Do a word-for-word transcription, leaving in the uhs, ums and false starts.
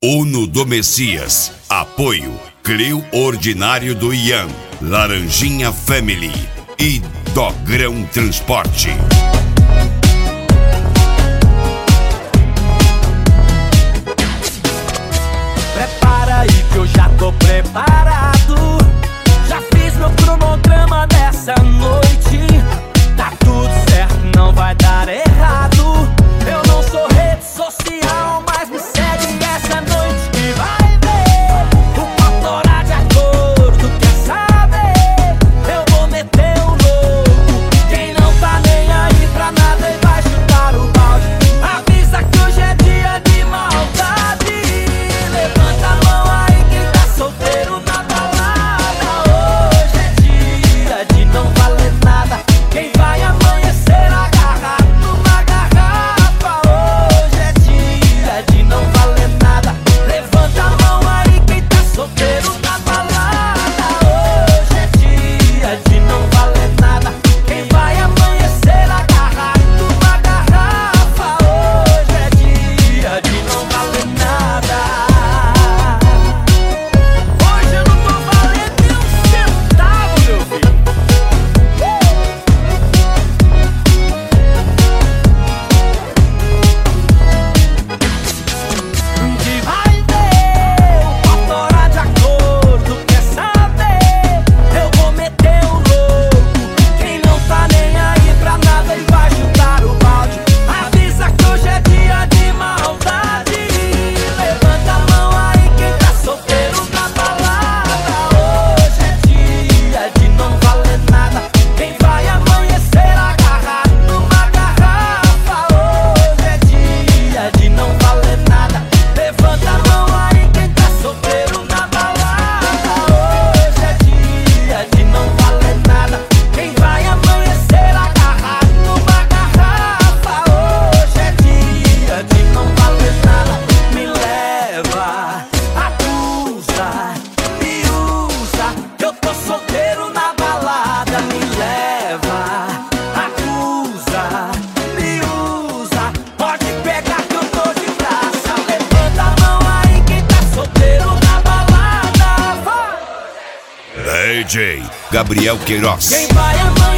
Uno do Messias. Apoio Clio Ordinário do Ian, Laranjinha Family e Dogrão Transporte. Prepara aí que eu já tô preparado. Já fiz meu cronograma dessa noite. Tá tudo certo, não vai dar errado. Eu não sou rede social, mas me segue essa noite que vai ver. O pau torar de acordo, quer saber? Eu vou meter o louco. Quem não tá nem aí pra nada e vai chutar o balde, avisa que hoje é dia de maldade. Levanta a mão aí quem tá solteiro na balada. Hoje é dia de não valer nada. Quem vai amanhecer agarrado numa garrafa. Hoje é dia de não valer nada. Levanta a mão aí quem tá solteiro na balada. Hoje é dia de não valer nada. Quem vai amanhecer agarrado numa garrafa. Hoje é dia de não valer nada. Hoje eu não tô valendo nem um centavo, meu filho. Que vai ver o pau torar de acordo, quer saber? Eu vou meter o louco. Quem não tá nem aí pra nada e vai chutar o balde, avisa que hoje é dia de maldade. Levanta a mão aí quem tá solteiro na balada. Hoje é dia de não valer nada. Quem vai amanhecer agarrado numa garrafa. Hoje é dia de não valer nada. Levanta a mão aí quem tá solteiro na balada. Hoje é dia de não valer nada. Quem vai amanhecer agarrado numa garrafa. Hoje é dia de não valer nada. Me leva, acusa, me usa, que eu tô solteiro na balada. Me leva, acusa, me usa, pode pegar que eu tô de graça. Levanta a mão aí quem tá solteiro na balada. Vai! D J Gabriel Queiroz. Quem vai amanhecer